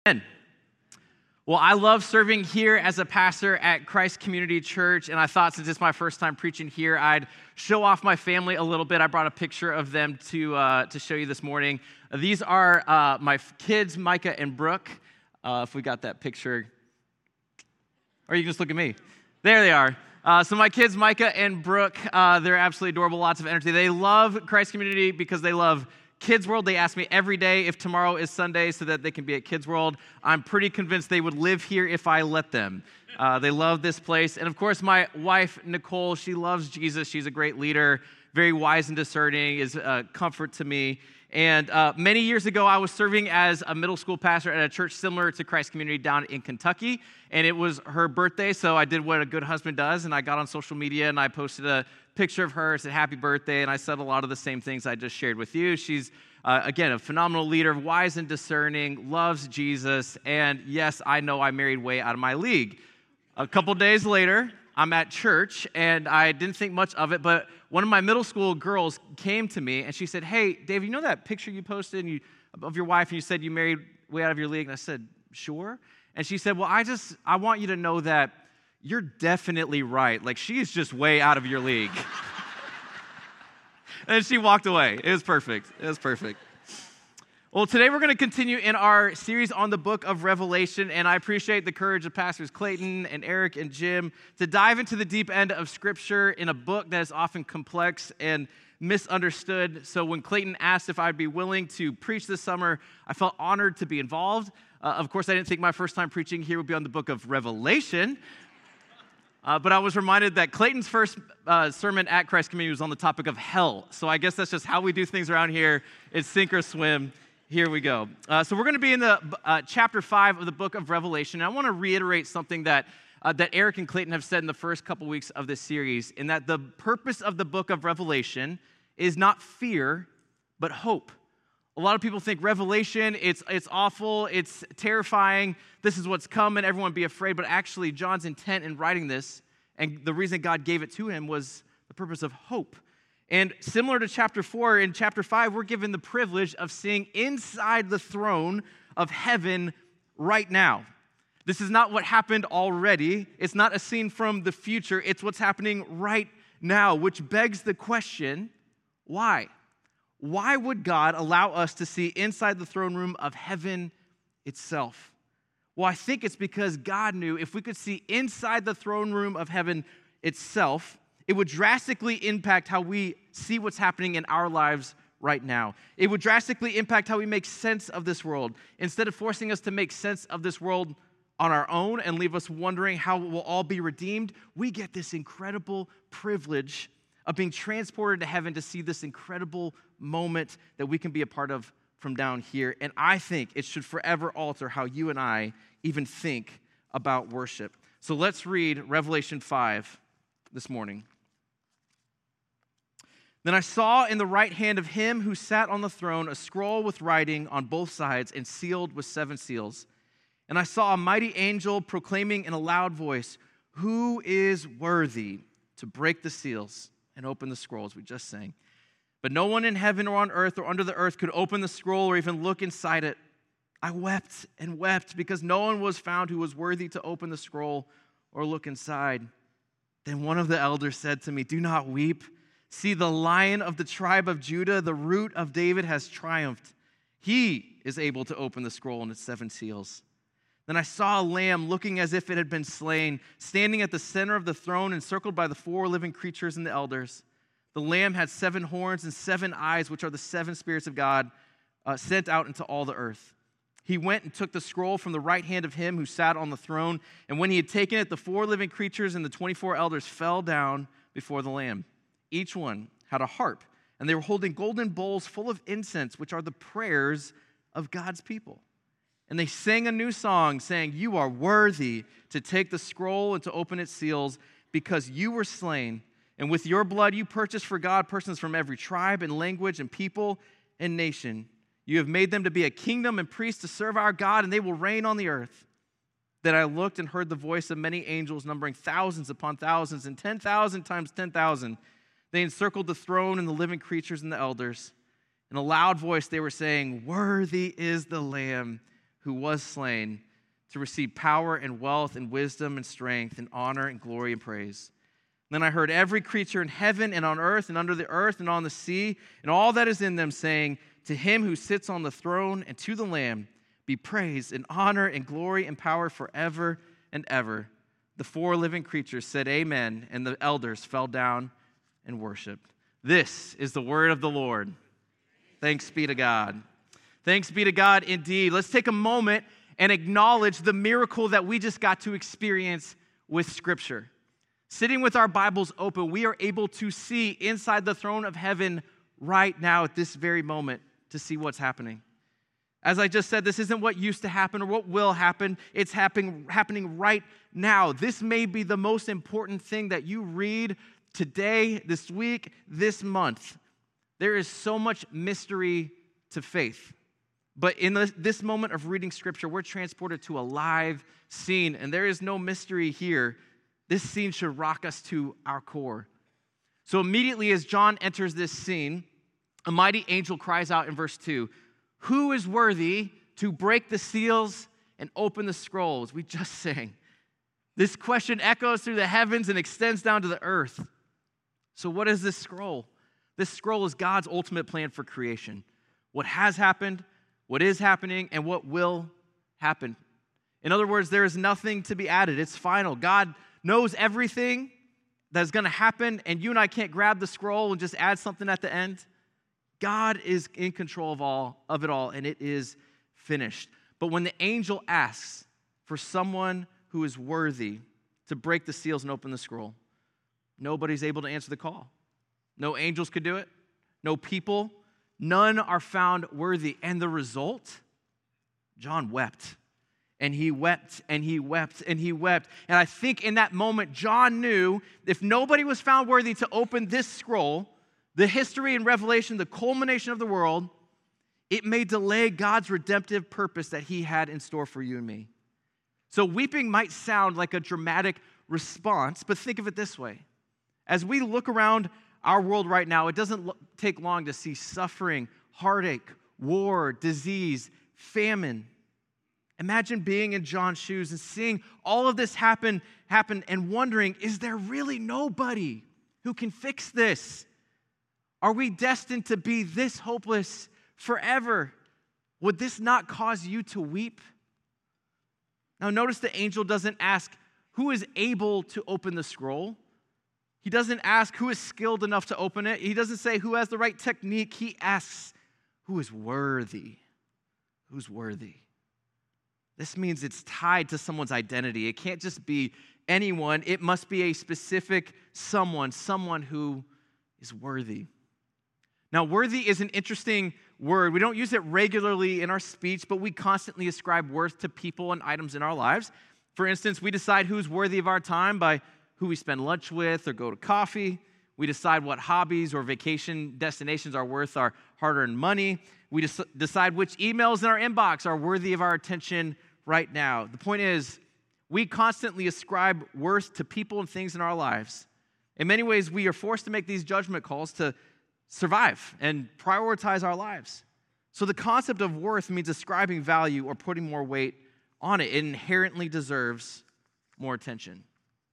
Amen. Well, I love serving here as a pastor at Christ Community Church, and I thought since it's my first time preaching here, I'd show off my family a little bit. I brought a picture of them to show you this morning. These are my kids, Micah and Brooke. If we got that picture, or you can just look at me. There they are. So my kids, Micah and Brooke, they're absolutely adorable, lots of energy. They love Christ Community because they love Kids World. They ask me every day if tomorrow is Sunday so that they can be at Kids World. I'm pretty convinced they would live here if I let them. They love this place. And of course, my wife, Nicole, she loves Jesus. She's a great leader, very wise and discerning, is a comfort to me. And many years ago, I was serving as a middle school pastor at a church similar to Christ Community down in Kentucky. And it was her birthday, so I did what a good husband does, and I got on social media and I posted a picture of her, said happy birthday, and I said a lot of the same things I just shared with you. She's, again, a phenomenal leader, wise and discerning, loves Jesus, and yes, I know I married way out of my league. A couple days later, I'm at church, and I didn't think much of it, but one of my middle school girls came to me, and she said, hey, Dave, you know that picture you posted of your wife, and you said you married way out of your league? And I said, sure. And she said, well, I want you to know that you're definitely right. Like, she's just way out of your league. And she walked away. It was perfect. It was perfect. Well, today we're going to continue in our series on the book of Revelation, and I appreciate the courage of Pastors Clayton and Eric and Jim to dive into the deep end of Scripture in a book that is often complex and misunderstood. So when Clayton asked if I'd be willing to preach this summer, I felt honored to be involved. Of course, I didn't think my first time preaching here would be on the book of Revelation, but I was reminded that Clayton's first sermon at Christ Community was on the topic of hell. So I guess that's just how we do things around here. It's sink or swim. Here we go. So we're going to be in the chapter 5 of the book of Revelation. And I want to reiterate something that Eric and Clayton have said in the first couple weeks of this series, in that the purpose of the book of Revelation is not fear, but hope. A lot of people think Revelation, it's awful, it's terrifying, this is what's coming, everyone be afraid. But actually, John's intent in writing this, and the reason God gave it to him, was the purpose of hope. And similar to chapter 4, in chapter 5, we're given the privilege of seeing inside the throne of heaven right now. This is not what happened already. It's not a scene from the future. It's what's happening right now, which begs the question, why? Why would God allow us to see inside the throne room of heaven itself? Well, I think it's because God knew if we could see inside the throne room of heaven itself, it would drastically impact how we see what's happening in our lives right now. It would drastically impact how we make sense of this world. Instead of forcing us to make sense of this world on our own and leave us wondering how it will all be redeemed, we get this incredible privilege of being transported to heaven to see this incredible moment that we can be a part of from down here. And I think it should forever alter how you and I even think about worship. So let's read Revelation 5 this morning. Then I saw in the right hand of him who sat on the throne a scroll with writing on both sides and sealed with 7 seals. And I saw a mighty angel proclaiming in a loud voice, "Who is worthy to break the seals and open the scrolls?" We just sang. But no one in heaven or on earth or under the earth could open the scroll or even look inside it. I wept and wept because no one was found who was worthy to open the scroll or look inside. Then one of the elders said to me, "Do not weep. See, the Lion of the tribe of Judah, the Root of David, has triumphed. He is able to open the scroll and its 7 seals." Then I saw a lamb looking as if it had been slain, standing at the center of the throne, encircled by the 4 living creatures and the elders. The lamb had 7 horns and 7 eyes, which are the 7 spirits of God sent out into all the earth. He went and took the scroll from the right hand of him who sat on the throne, and when he had taken it, the 4 living creatures and the 24 elders fell down before the lamb. Each one had a harp, and they were holding golden bowls full of incense, which are the prayers of God's people. And they sang a new song, saying, "You are worthy to take the scroll and to open its seals, because you were slain, and with your blood you purchased for God persons from every tribe and language and people and nation. You have made them to be a kingdom and priests to serve our God, and they will reign on the earth." Then I looked and heard the voice of many angels, numbering thousands upon thousands and 10,000 times 10,000. They encircled the throne and the living creatures and the elders. In a loud voice they were saying, "Worthy is the Lamb who was slain to receive power and wealth and wisdom and strength and honor and glory and praise. Then I heard every creature in heaven and on earth and under the earth and on the sea and all that is in them saying, to him who sits on the throne and to the Lamb be praise and honor and glory and power forever and ever. The four living creatures said amen, and the elders fell down and worshiped. This is the word of the Lord. Thanks be to God. Thanks be to God indeed. Let's take a moment and acknowledge the miracle that we just got to experience with Scripture. Sitting with our Bibles open, we are able to see inside the throne of heaven right now at this very moment to see what's happening. As I just said, this isn't what used to happen or what will happen. It's happening right now. This may be the most important thing that you read today, this week, this month. There is so much mystery to faith. But in this moment of reading Scripture, we're transported to a live scene, and there is no mystery here. This scene should rock us to our core. So immediately as John enters this scene, a mighty angel cries out in verse 2, who is worthy to break the seals and open the scrolls? We just sang. This question echoes through the heavens and extends down to the earth. So what is this scroll? This scroll is God's ultimate plan for creation. What has happened, what is happening, and what will happen. In other words, there is nothing to be added. It's final. God knows everything that's going to happen, and you and I can't grab the scroll and just add something at the end. God is in control of it all, and it is finished. But when the angel asks for someone who is worthy to break the seals and open the scroll, nobody's able to answer the call. No angels could do it. No people. None are found worthy. And the result? John wept. And he wept, and he wept, and he wept. And I think in that moment, John knew if nobody was found worthy to open this scroll, the history and revelation, the culmination of the world, it may delay God's redemptive purpose that he had in store for you and me. So weeping might sound like a dramatic response, but think of it this way. As we look around our world right now, it doesn't take long to see suffering, heartache, war, disease, famine. Imagine being in John's shoes and seeing all of this happen and wondering, is there really nobody who can fix this? Are we destined to be this hopeless forever? Would this not cause you to weep? Now notice the angel doesn't ask who is able to open the scroll. He doesn't ask who is skilled enough to open it. He doesn't say who has the right technique. He asks who is worthy. Who's worthy? This means it's tied to someone's identity. It can't just be anyone. It must be a specific someone who is worthy. Now, worthy is an interesting word. We don't use it regularly in our speech, but we constantly ascribe worth to people and items in our lives. For instance, we decide who's worthy of our time by who we spend lunch with or go to coffee. We decide what hobbies or vacation destinations are worth our hard-earned money. We decide which emails in our inbox are worthy of our attention right now. The point is, we constantly ascribe worth to people and things in our lives. In many ways, we are forced to make these judgment calls to survive and prioritize our lives. So the concept of worth means ascribing value or putting more weight on it. It inherently deserves more attention.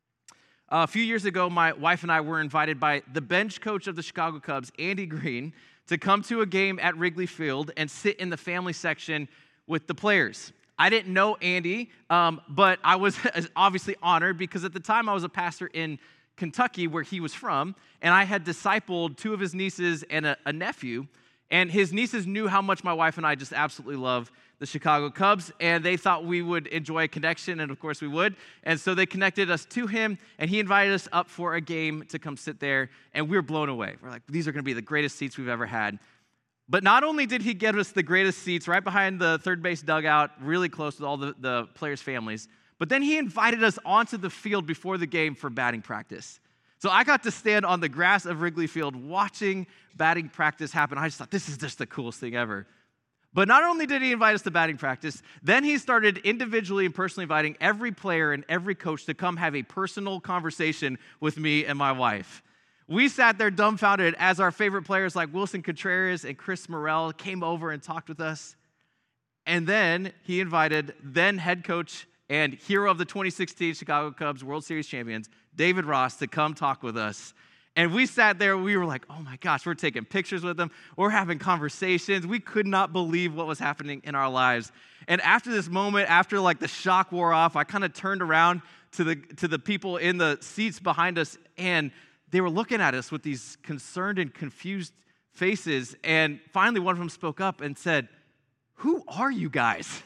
A few years ago, my wife and I were invited by the bench coach of the Chicago Cubs, Andy Green, to come to a game at Wrigley Field and sit in the family section with the players. I didn't know Andy, but I was obviously honored because at the time I was a pastor in Kentucky, where he was from, and I had discipled two of his nieces and a nephew, and his nieces knew how much my wife and I just absolutely love the Chicago Cubs, and they thought we would enjoy a connection, and of course we would, and so they connected us to him, and he invited us up for a game to come sit there, and we were blown away. We're like, these are going to be the greatest seats we've ever had. But not only did he get us the greatest seats right behind the third base dugout, really close with all the players' families, but then he invited us onto the field before the game for batting practice. So I got to stand on the grass of Wrigley Field watching batting practice happen. I just thought, this is just the coolest thing ever. But not only did he invite us to batting practice, then he started individually and personally inviting every player and every coach to come have a personal conversation with me and my wife. We sat there dumbfounded as our favorite players like Wilson Contreras and Chris Morel came over and talked with us. And then he invited then head coach and hero of the 2016 Chicago Cubs World Series champions, David Ross, to come talk with us. And we sat there, we were like, oh my gosh, we're taking pictures with him. We're having conversations. We could not believe what was happening in our lives. And after this moment, after like the shock wore off, I kind of turned around to the people in the seats behind us, and they were looking at us with these concerned and confused faces. And finally, one of them spoke up and said, "Who are you guys?"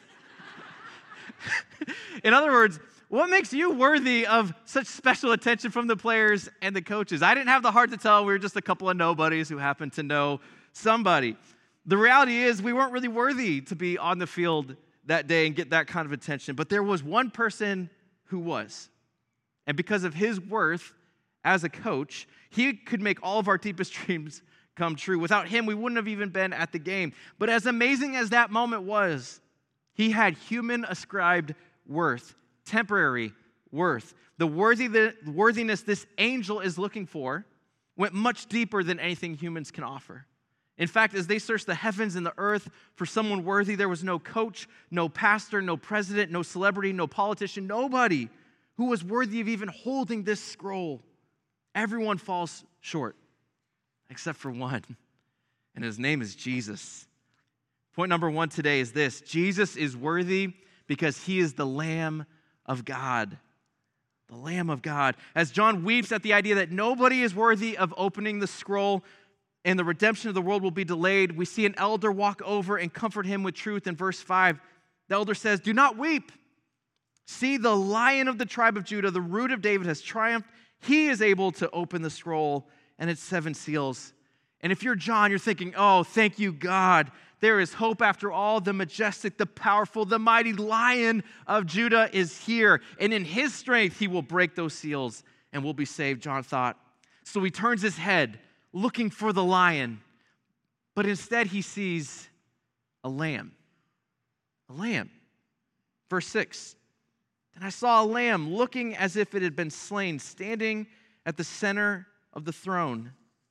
In other words, what makes you worthy of such special attention from the players and the coaches? I didn't have the heart to tell. We were just a couple of nobodies who happened to know somebody. The reality is we weren't really worthy to be on the field that day and get that kind of attention. But there was one person who was. And because of his worth as a coach, he could make all of our deepest dreams come true. Without him, we wouldn't have even been at the game. But as amazing as that moment was, he had human-ascribed worth, temporary worth. The worthiness this angel is looking for went much deeper than anything humans can offer. In fact, as they searched the heavens and the earth for someone worthy, there was no coach, no pastor, no president, no celebrity, no politician, nobody who was worthy of even holding this scroll. Everyone falls short, except for one, and his name is Jesus. Point number one today is this: Jesus is worthy because he is the Lamb of God. The Lamb of God. As John weeps at the idea that nobody is worthy of opening the scroll and the redemption of the world will be delayed, we see an elder walk over and comfort him with truth. In verse 5, the elder says, "Do not weep. See, the Lion of the tribe of Judah, the Root of David, has triumphed. He is able to open the scroll and its 7 seals." And if you're John, you're thinking, oh, thank you, God. There is hope after all. The majestic, the powerful, the mighty Lion of Judah is here. And in his strength, he will break those seals and we'll be saved, John thought. So he turns his head, looking for the lion. But instead, he sees a lamb. A lamb. Verse 6. Then I saw a lamb looking as if it had been slain, standing at the center of the throne.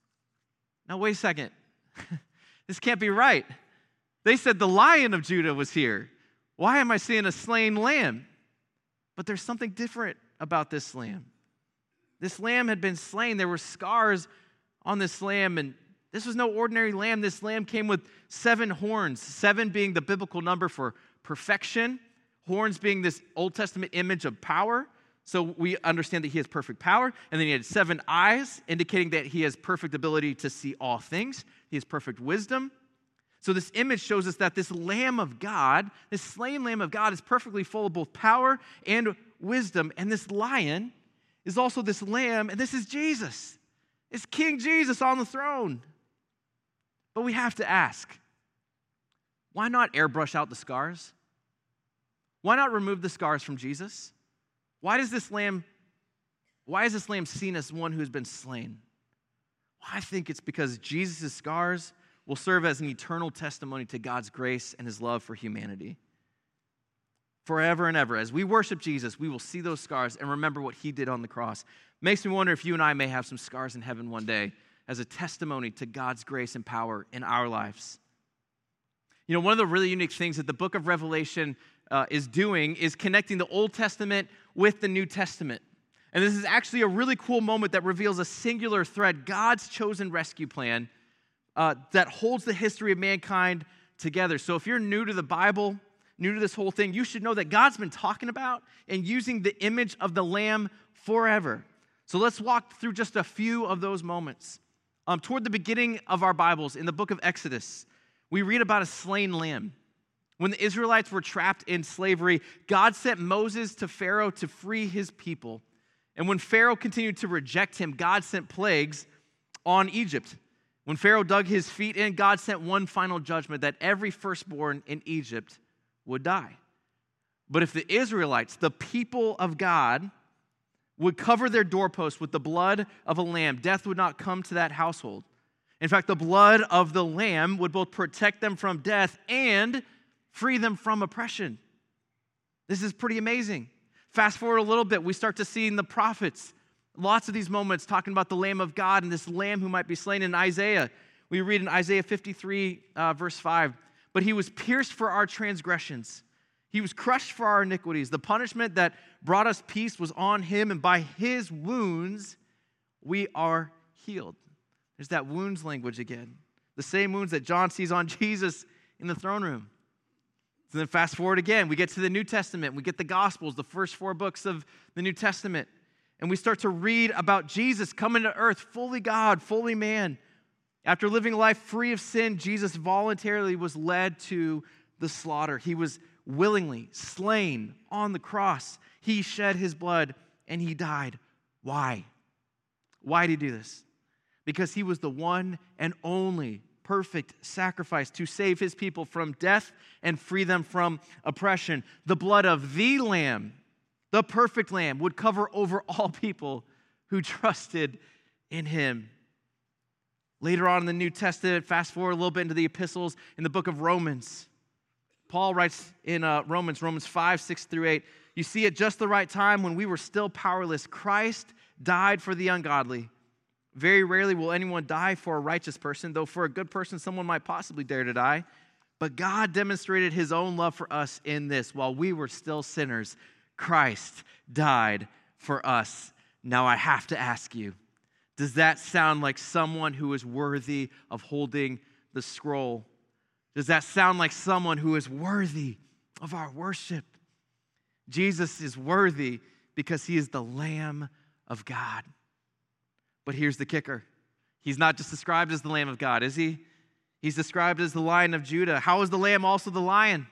Now, wait a second. This can't be right. They said the Lion of Judah was here. Why am I seeing a slain lamb? But there's something different about this lamb. This lamb had been slain. There were scars on this lamb, and this was no ordinary lamb. This lamb came with 7 horns, 7 being the biblical number for perfection, horns being this Old Testament image of power. So we understand that he has perfect power. And then he had 7 eyes, indicating that he has perfect ability to see all things. He has perfect wisdom. So this image shows us that this Lamb of God, this slain Lamb of God, is perfectly full of both power and wisdom. And this lion is also this lamb, and this is Jesus. It's King Jesus on the throne. But we have to ask, why not airbrush out the scars? Why not remove the scars from Jesus? Why is this lamb seen as one who has been slain? Well, I think it's because Jesus' scars will serve as an eternal testimony to God's grace and his love for humanity. Forever and ever, as we worship Jesus, we will see those scars and remember what he did on the cross. Makes me wonder if you and I may have some scars in heaven one day as a testimony to God's grace and power in our lives. You know, one of the really unique things that the book of Revelation is doing is connecting the Old Testament with the New Testament. And this is actually a really cool moment that reveals a singular thread, God's chosen rescue plan that holds the history of mankind together. So if you're new to the Bible, new to this whole thing, you should know that God's been talking about and using the image of the Lamb forever. So let's walk through just a few of those moments. Toward the beginning of our Bibles, in the book of Exodus, we read about a slain lamb. When the Israelites were trapped in slavery, God sent Moses to Pharaoh to free his people. And when Pharaoh continued to reject him, God sent plagues on Egypt. When Pharaoh dug his feet in, God sent one final judgment that every firstborn in Egypt would die. But if the Israelites, the people of God, would cover their doorposts with the blood of a lamb, death would not come to that household. In fact, the blood of the lamb would both protect them from death and free them from oppression. This is pretty amazing. Fast forward a little bit, we start to see in the prophets lots of these moments talking about the Lamb of God and this lamb who might be slain. In Isaiah, we read in Isaiah 53, verse 5, but he was pierced for our transgressions. He was crushed for our iniquities. The punishment that brought us peace was on him, and by his wounds we are healed. There's that wounds language again. The same wounds that John sees on Jesus in the throne room. So then fast forward again, we get to the New Testament. We get the Gospels, the first 4 books of the New Testament. And we start to read about Jesus coming to earth, fully God, fully man. After living a life free of sin, Jesus voluntarily was led to the slaughter. He was willingly slain on the cross. He shed his blood and he died. Why? Why did he do this? Because he was the one and only perfect sacrifice to save his people from death and free them from oppression. The blood of the Lamb, the perfect Lamb, would cover over all people who trusted in him. Later on in the New Testament, fast forward a little bit into the epistles, in the book of Romans, Paul writes in Romans 5, 6 through 8, you see, at just the right time when we were still powerless, Christ died for the ungodly. Very rarely will anyone die for a righteous person, though for a good person, someone might possibly dare to die. But God demonstrated his own love for us in this. While we were still sinners, Christ died for us. Now I have to ask you, does that sound like someone who is worthy of holding the scroll? Does that sound like someone who is worthy of our worship? Jesus is worthy because he is the Lamb of God. But here's the kicker. He's not just described as the Lamb of God, is he? He's described as the Lion of Judah. How is the Lamb also the Lion?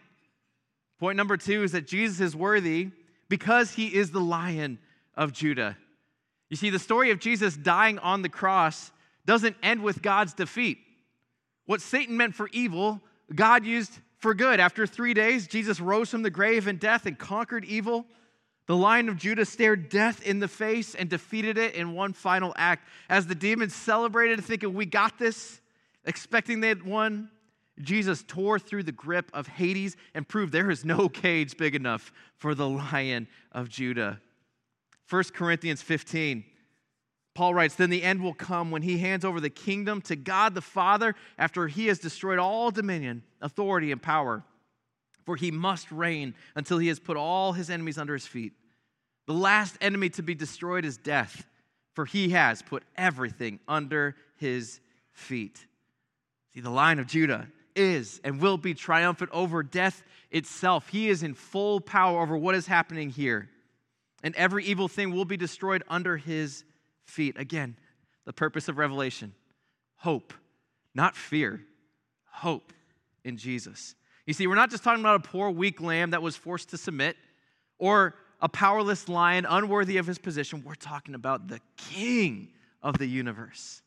Point number 2 is that Jesus is worthy because he is the Lion of Judah. You see, the story of Jesus dying on the cross doesn't end with God's defeat. What Satan meant for evil, God used for good. After 3 days, Jesus rose from the grave and death and conquered evil. The Lion of Judah stared death in the face and defeated it in one final act. As the demons celebrated, thinking, we got this, expecting they had won, Jesus tore through the grip of Hades and proved there is no cage big enough for the Lion of Judah. 1 Corinthians 15, Paul writes, then the end will come when he hands over the kingdom to God the Father after he has destroyed all dominion, authority, and power. For he must reign until he has put all his enemies under his feet. The last enemy to be destroyed is death, for he has put everything under his feet. See, the Lion of Judah is and will be triumphant over death itself. He is in full power over what is happening here. And every evil thing will be destroyed under his feet. Again, the purpose of Revelation. Hope, not fear. Hope in Jesus. You see, we're not just talking about a poor, weak lamb that was forced to submit or a powerless lion unworthy of his position. We're talking about the King of the universe.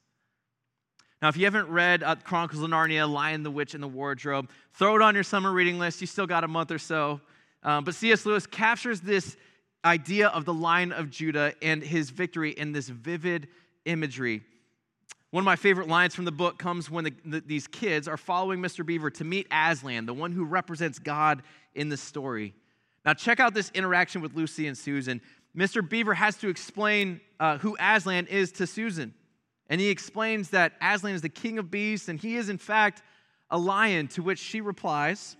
Now, if you haven't read Chronicles of Narnia, Lion, the Witch, and the Wardrobe, throw it on your summer reading list. You still got a month or so. But C.S. Lewis captures this idea of the Lion of Judah and his victory in this vivid imagery. One of my favorite lines from the book comes when these kids are following Mr. Beaver to meet Aslan, the one who represents God in the story. Now, check out this interaction with Lucy and Susan. Mr. Beaver has to explain who Aslan is to Susan. And he explains that Aslan is the king of beasts, and he is, in fact, a lion, to which she replies,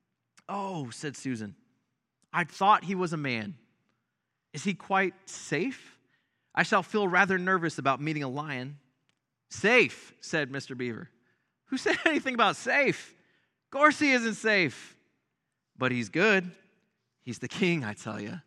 "Oh," said Susan, "I thought he was a man. Is he quite safe? I shall feel rather nervous about meeting a lion." "Safe," said Mr. Beaver. "Who said anything about safe? Of course he isn't safe. But he's good. He's the king, I tell you."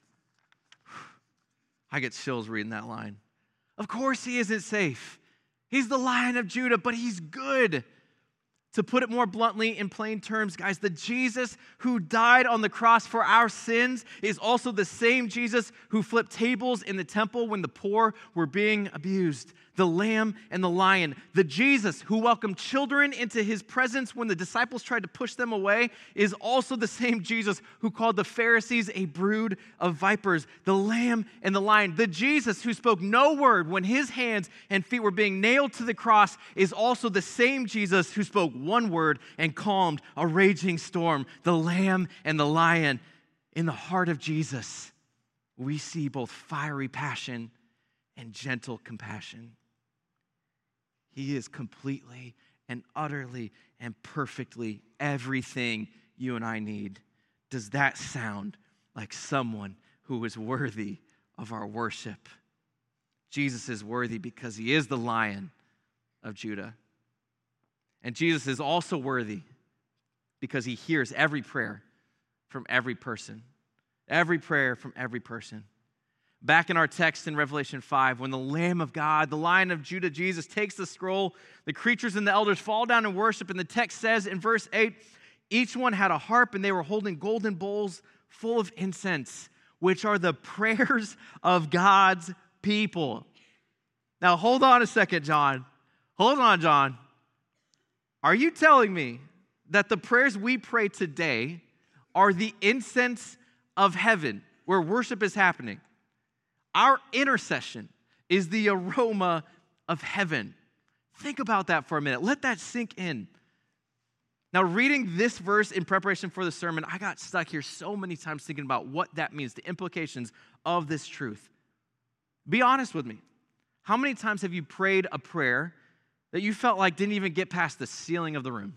I get chills reading that line. Of course he isn't safe. He's the Lion of Judah, but he's good. To put it more bluntly, in plain terms, guys, the Jesus who died on the cross for our sins is also the same Jesus who flipped tables in the temple when the poor were being abused. The Lamb and the Lion. The Jesus who welcomed children into his presence when the disciples tried to push them away is also the same Jesus who called the Pharisees a brood of vipers. The Lamb and the Lion. The Jesus who spoke no word when his hands and feet were being nailed to the cross is also the same Jesus who spoke one word and calmed a raging storm. The Lamb and the Lion. In the heart of Jesus, we see both fiery passion and gentle compassion. He is completely and utterly and perfectly everything you and I need. Does that sound like someone who is worthy of our worship? Jesus is worthy because he is the Lion of Judah. And Jesus is also worthy because he hears every prayer from every person. Every prayer from every person. Back in our text in Revelation 5, when the Lamb of God, the Lion of Judah, Jesus, takes the scroll, the creatures and the elders fall down and worship. And the text says in verse 8, each one had a harp and they were holding golden bowls full of incense, which are the prayers of God's people. Now, hold on a second, John. Hold on, John. Are you telling me that the prayers we pray today are the incense of heaven where worship is happening? Our intercession is the aroma of heaven. Think about that for a minute. Let that sink in. Now, reading this verse in preparation for the sermon, I got stuck here so many times thinking about what that means, the implications of this truth. Be honest with me. How many times have you prayed a prayer that you felt like didn't even get past the ceiling of the room?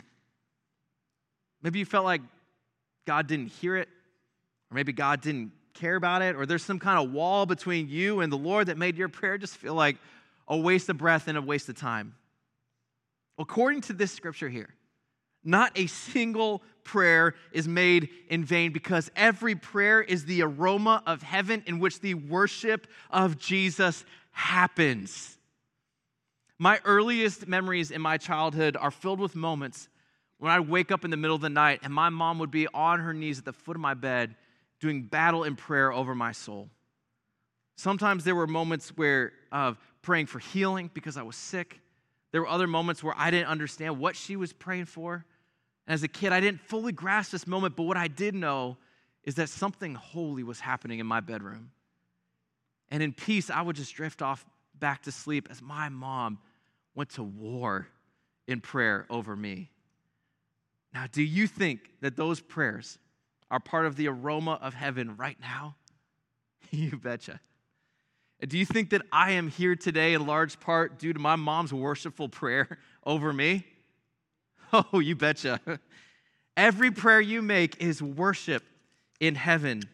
Maybe you felt like God didn't hear it, or maybe God didn't care about it, or there's some kind of wall between you and the Lord that made your prayer just feel like a waste of breath and a waste of time. According to this scripture here, not a single prayer is made in vain because every prayer is the aroma of heaven in which the worship of Jesus happens. My earliest memories in my childhood are filled with moments when I'd wake up in the middle of the night and my mom would be on her knees at the foot of my bed doing battle in prayer over my soul. Sometimes there were moments of praying for healing because I was sick. There were other moments where I didn't understand what she was praying for. As a kid, I didn't fully grasp this moment, but what I did know is that something holy was happening in my bedroom. And in peace, I would just drift off back to sleep as my mom went to war in prayer over me. Now, do you think that those prayers are part of the aroma of heaven right now? You betcha. And do you think that I am here today in large part due to my mom's worshipful prayer over me? Oh, you betcha. Every prayer you make is worship in heaven.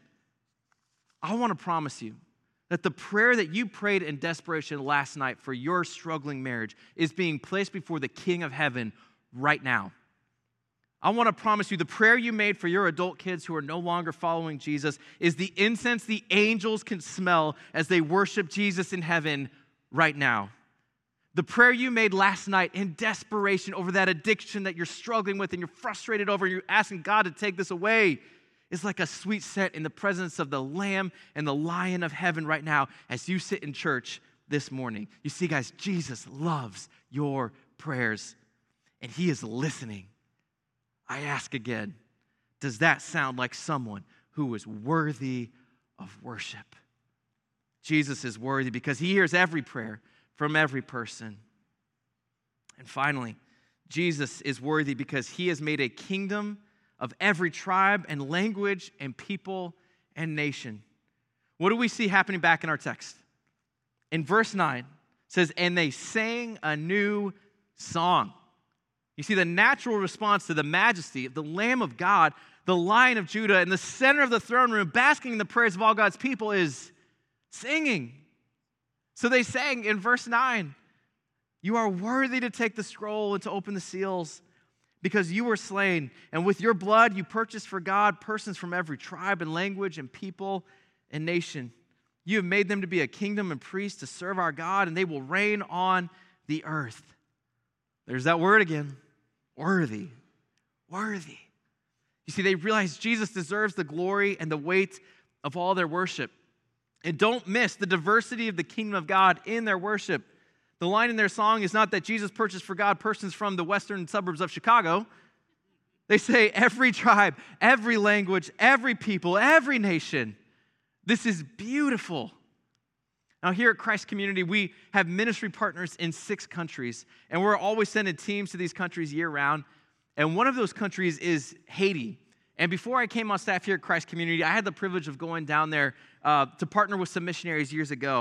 I want to promise you that the prayer that you prayed in desperation last night for your struggling marriage is being placed before the King of heaven right now. I want to promise you the prayer you made for your adult kids who are no longer following Jesus is the incense the angels can smell as they worship Jesus in heaven right now. The prayer you made last night in desperation over that addiction that you're struggling with and you're frustrated over and you're asking God to take this away is like a sweet scent in the presence of the Lamb and the Lion of heaven right now as you sit in church this morning. You see, guys, Jesus loves your prayers and he is listening. I ask again, does that sound like someone who is worthy of worship? Jesus is worthy because he hears every prayer from every person. And finally, Jesus is worthy because he has made a kingdom of every tribe and language and people and nation. What do we see happening back in our text? In verse 9, it says, and they sang a new song. You see, the natural response to the majesty of the Lamb of God, the Lion of Judah, in the center of the throne room, basking in the praise of all God's people, is singing. So they sang in verse 9, you are worthy to take the scroll and to open the seals because you were slain, and with your blood you purchased for God persons from every tribe and language and people and nation. You have made them to be a kingdom and priests to serve our God, and they will reign on the earth. There's that word again. Worthy. Worthy. You see, they realize Jesus deserves the glory and the weight of all their worship. And don't miss the diversity of the kingdom of God in their worship. The line in their song is not that Jesus purchased for God persons from the western suburbs of Chicago. They say every tribe, every language, every people, every nation. This is beautiful. Now, here at Christ Community, we have ministry partners in 6 countries, and we're always sending teams to these countries year-round, and one of those countries is Haiti. And before I came on staff here at Christ Community, I had the privilege of going down there to partner with some missionaries years ago,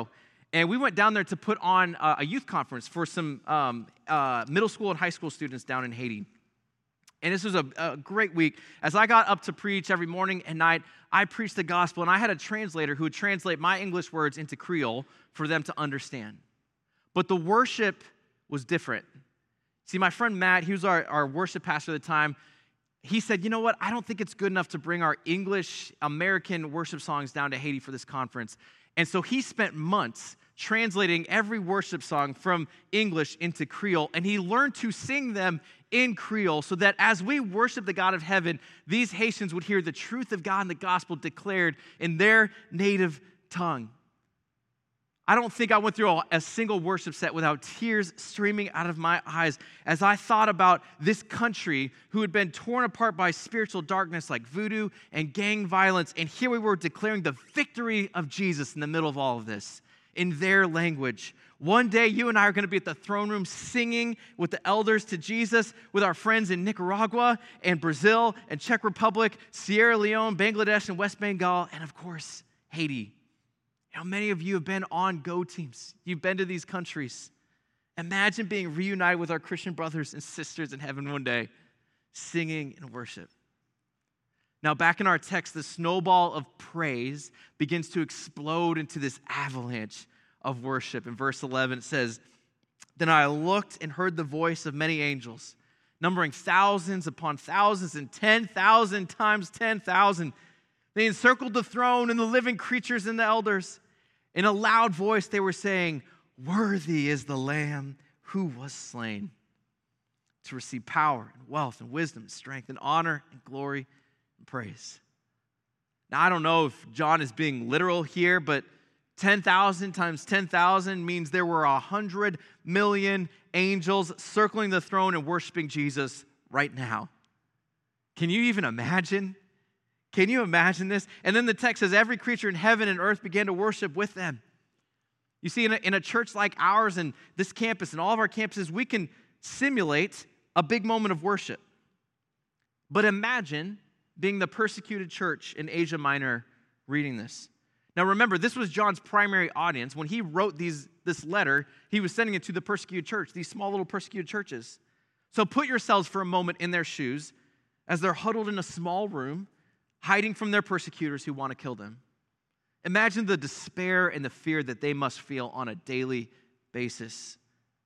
And we went down there to put on a youth conference for some middle school and high school students down in Haiti. And this was a great week. As I got up to preach every morning and night, I preached the gospel, and I had a translator who would translate my English words into Creole for them to understand. But the worship was different. See, my friend Matt, he was our worship pastor at the time. He said, you know what? I don't think it's good enough to bring our English American worship songs down to Haiti for this conference. And so he spent months translating every worship song from English into Creole, and he learned to sing them in Creole so that as we worship the God of heaven, these Haitians would hear the truth of God and the gospel declared in their native tongue. I don't think I went through a single worship set without tears streaming out of my eyes as I thought about this country who had been torn apart by spiritual darkness like voodoo and gang violence, and here we were declaring the victory of Jesus in the middle of all of this in their language. One day, you and I are going to be at the throne room singing with the elders to Jesus with our friends in Nicaragua and Brazil and Czech Republic, Sierra Leone, Bangladesh, and West Bengal, and of course, Haiti. How many of you have been on Go teams? You've been to these countries. Imagine being reunited with our Christian brothers and sisters in heaven one day, singing and worship. Now, back in our text, the snowball of praise begins to explode into this avalanche of worship. In verse 11, it says, "Then I looked and heard the voice of many angels, numbering thousands upon thousands and 10,000 times 10,000. They encircled the throne and the living creatures and the elders. In a loud voice, they were saying, 'Worthy is the Lamb who was slain to receive power and wealth and wisdom and strength and honor and glory and praise.'" Now, I don't know if John is being literal here, but 10,000 times 10,000 means there were 100 million angels circling the throne and worshiping Jesus right now. Can you even imagine? Can you imagine this? And then the text says, every creature in heaven and earth began to worship with them. You see, in a church like ours and this campus and all of our campuses, we can simulate a big moment of worship. But imagine being the persecuted church in Asia Minor reading this. Now remember, this was John's primary audience. When he wrote this letter, he was sending it to the persecuted church, these small little persecuted churches. So put yourselves for a moment in their shoes as they're huddled in a small room, hiding from their persecutors who want to kill them. Imagine the despair and the fear that they must feel on a daily basis.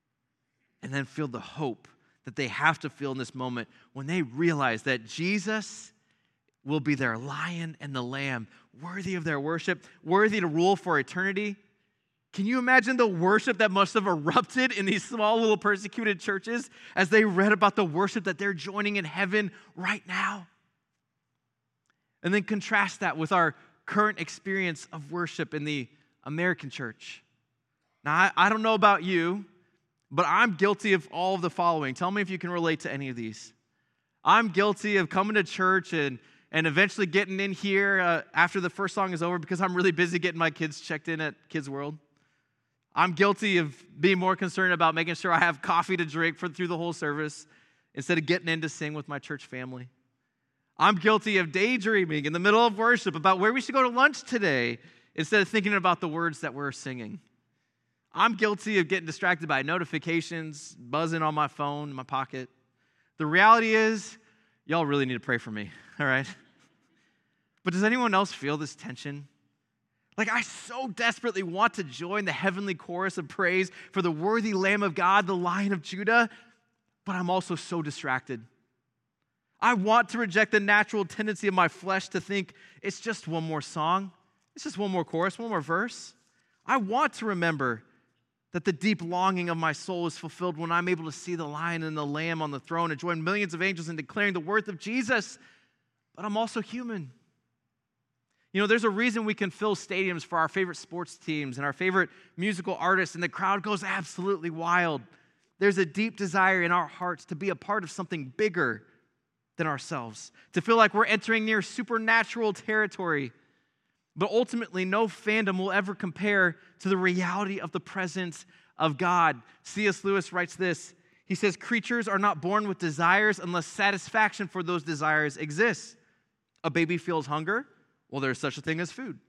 And then feel the hope that they have to feel in this moment when they realize that Jesus will be their lion and the lamb, worthy of their worship, worthy to rule for eternity. Can you imagine the worship that must have erupted in these small little persecuted churches as they read about the worship that they're joining in heaven right now? And then contrast that with our current experience of worship in the American church. Now, I don't know about you, but I'm guilty of all of the following. Tell me if you can relate to any of these. I'm guilty of coming to church and eventually getting in here after the first song is over because I'm really busy getting my kids checked in at Kids World. I'm guilty of being more concerned about making sure I have coffee to drink through the whole service instead of getting in to sing with my church family. I'm guilty of daydreaming in the middle of worship about where we should go to lunch today instead of thinking about the words that we're singing. I'm guilty of getting distracted by notifications, buzzing on my phone in my pocket. The reality is, y'all really need to pray for me, all right? But does anyone else feel this tension? Like, I so desperately want to join the heavenly chorus of praise for the worthy Lamb of God, the Lion of Judah, but I'm also so distracted. I want to reject the natural tendency of my flesh to think it's just one more song, it's just one more chorus, one more verse. I want to remember that the deep longing of my soul is fulfilled when I'm able to see the Lion and the Lamb on the throne and join millions of angels in declaring the worth of Jesus, but I'm also human. You know, there's a reason we can fill stadiums for our favorite sports teams and our favorite musical artists, and the crowd goes absolutely wild. There's a deep desire in our hearts to be a part of something bigger than ourselves, to feel like we're entering near supernatural territory. But ultimately, no fandom will ever compare to the reality of the presence of God. C.S. Lewis writes this. He says, creatures are not born with desires unless satisfaction for those desires exists. A baby feels hunger. Well, there's such a thing as food.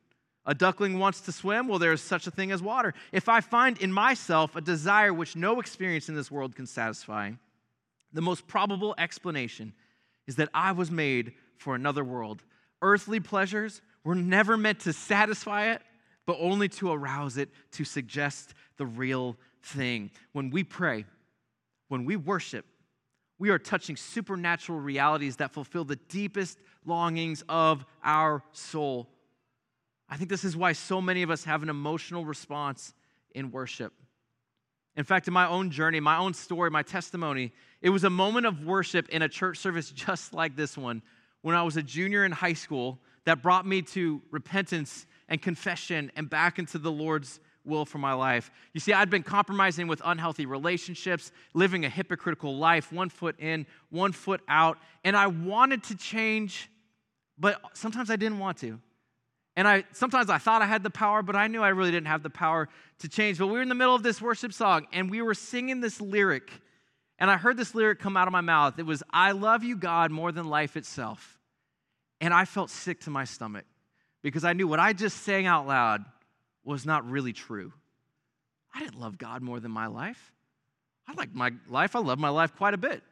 A duckling wants to swim, well, there is such a thing as water. If I find in myself a desire which no experience in this world can satisfy, the most probable explanation is that I was made for another world. Earthly pleasures were never meant to satisfy it, but only to arouse it, to suggest the real thing. When we pray, when we worship, we are touching supernatural realities that fulfill the deepest longings of our soul. I think this is why so many of us have an emotional response in worship. In fact, in my own journey, my own story, my testimony, it was a moment of worship in a church service just like this one when I was a junior in high school that brought me to repentance and confession and back into the Lord's will for my life. You see, I'd been compromising with unhealthy relationships, living a hypocritical life, 1 foot in, 1 foot out, and I wanted to change, but sometimes I didn't want to. And sometimes I thought I had the power, but I knew I really didn't have the power to change. But we were in the middle of this worship song, and we were singing this lyric, and I heard this lyric come out of my mouth. It was, "I love you, God, more than life itself." And I felt sick to my stomach because I knew what I just sang out loud was not really true. I didn't love God more than my life. I liked my life. I loved my life quite a bit.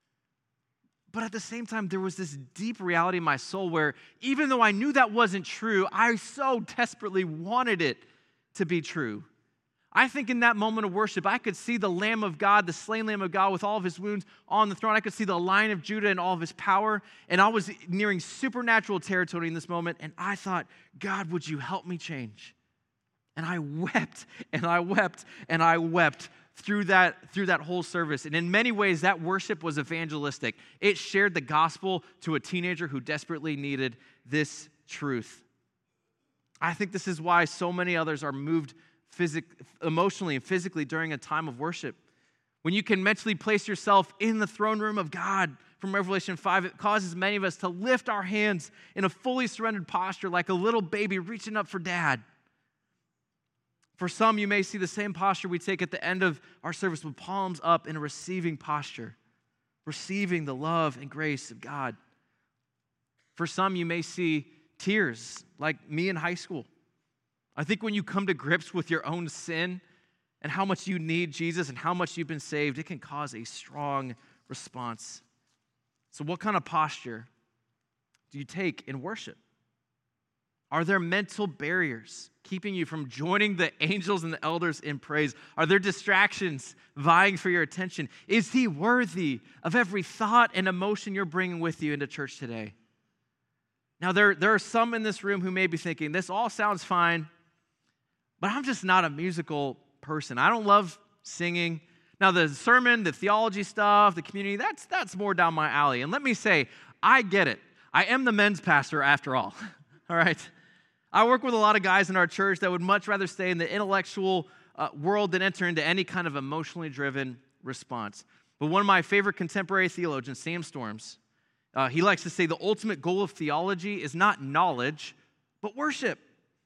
But at the same time, there was this deep reality in my soul where even though I knew that wasn't true, I so desperately wanted it to be true. I think in that moment of worship, I could see the Lamb of God, the slain Lamb of God with all of his wounds on the throne. I could see the Lion of Judah and all of his power. And I was nearing supernatural territory in this moment. And I thought, God, would you help me change? And I wept, and I wept, and I wept through that whole service. And in many ways, that worship was evangelistic. It shared the gospel to a teenager who desperately needed this truth. I think this is why so many others are moved emotionally and physically during a time of worship. When you can mentally place yourself in the throne room of God from Revelation 5, it causes many of us to lift our hands in a fully surrendered posture like a little baby reaching up for dad. For some, you may see the same posture we take at the end of our service with palms up in a receiving posture, receiving the love and grace of God. For some, you may see tears like me in high school. I think when you come to grips with your own sin and how much you need Jesus and how much you've been saved, it can cause a strong response. So what kind of posture do you take in worship? Are there mental barriers keeping you from joining the angels and the elders in praise? Are there distractions vying for your attention? Is he worthy of every thought and emotion you're bringing with you into church today? Now, there are some in this room who may be thinking, this all sounds fine, but I'm just not a musical person. I don't love singing. Now, the sermon, the theology stuff, the community, that's more down my alley. And let me say, I get it. I am the men's pastor after all, all right? I work with a lot of guys in our church that would much rather stay in the intellectual world than enter into any kind of emotionally driven response. But one of my favorite contemporary theologians, Sam Storms, he likes to say the ultimate goal of theology is not knowledge, but worship.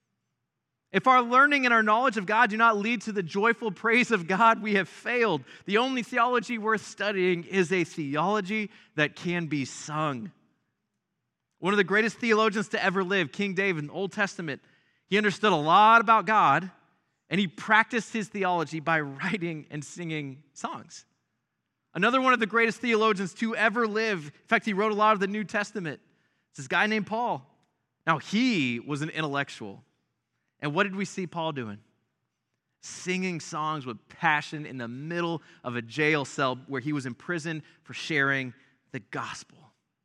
If our learning and our knowledge of God do not lead to the joyful praise of God, we have failed. The only theology worth studying is a theology that can be sung. One of the greatest theologians to ever live, King David in the Old Testament, he understood a lot about God, and he practiced his theology by writing and singing songs. Another one of the greatest theologians to ever live, in fact, he wrote a lot of the New Testament. It's this guy named Paul. Now, he was an intellectual. And what did we see Paul doing? Singing songs with passion in the middle of a jail cell where he was imprisoned for sharing the gospel.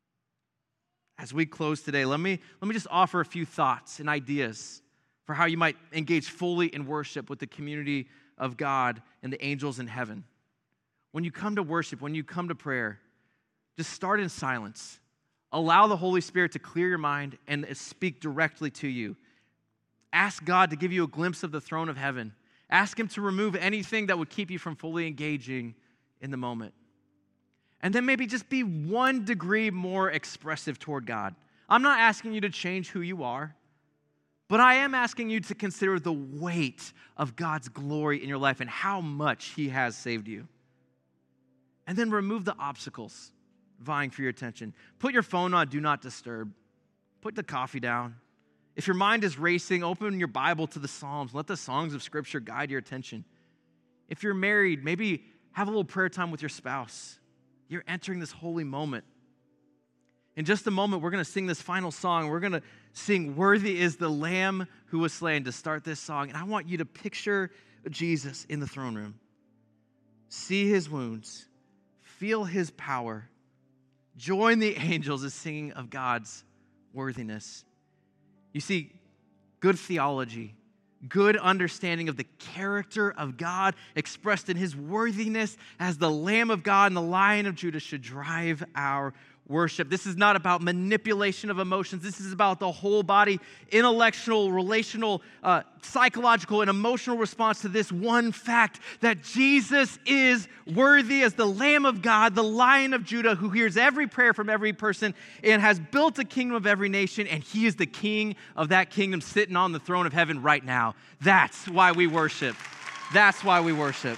As we close today, let me just offer a few thoughts and ideas for how you might engage fully in worship with the community of God and the angels in heaven. When you come to worship, when you come to prayer, just start in silence. Allow the Holy Spirit to clear your mind and speak directly to you. Ask God to give you a glimpse of the throne of heaven. Ask him to remove anything that would keep you from fully engaging in the moment. And then maybe just be 1 degree more expressive toward God. I'm not asking you to change who you are, but I am asking you to consider the weight of God's glory in your life and how much he has saved you. And then remove the obstacles vying for your attention. Put your phone on Do Not Disturb. Put the coffee down If your mind is racing, open your Bible to the Psalms. Let the songs of Scripture guide your attention. If you're married, maybe have a little prayer time with your spouse. You're entering this holy moment. In just a moment, we're going to sing this final song. We're going to sing, "Worthy is the Lamb who was slain," to start this song. And I want you to picture Jesus in the throne room. See his wounds. Feel his power. Join the angels in singing of God's worthiness. You see, good theology, good understanding of the character of God expressed in his worthiness as the Lamb of God and the Lion of Judah should drive our worship. This is not about manipulation of emotions. This is about the whole body, intellectual, relational, psychological, and emotional response to this one fact that Jesus is worthy as the Lamb of God, the Lion of Judah, who hears every prayer from every person and has built a kingdom of every nation, and he is the king of that kingdom sitting on the throne of heaven right now. That's why we worship. That's why we worship.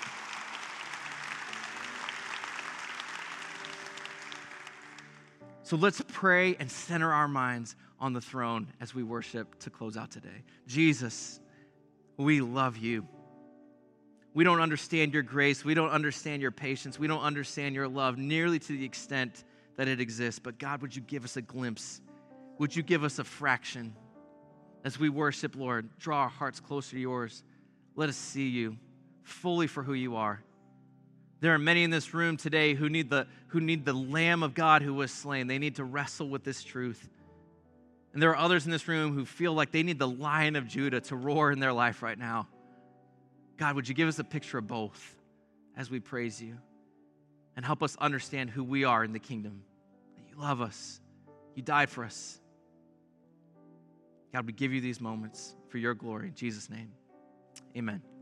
So let's pray and center our minds on the throne as we worship to close out today. Jesus, we love you. We don't understand your grace. We don't understand your patience. We don't understand your love nearly to the extent that it exists. But God, would you give us a glimpse? Would you give us a fraction? As we worship, Lord, draw our hearts closer to yours. Let us see you fully for who you are. There are many in this room today who need the Lamb of God who was slain. They need to wrestle with this truth. And there are others in this room who feel like they need the Lion of Judah to roar in their life right now. God, would you give us a picture of both as we praise you and help us understand who we are in the kingdom, that you love us, you died for us. God, we give you these moments for your glory. In Jesus' name, amen.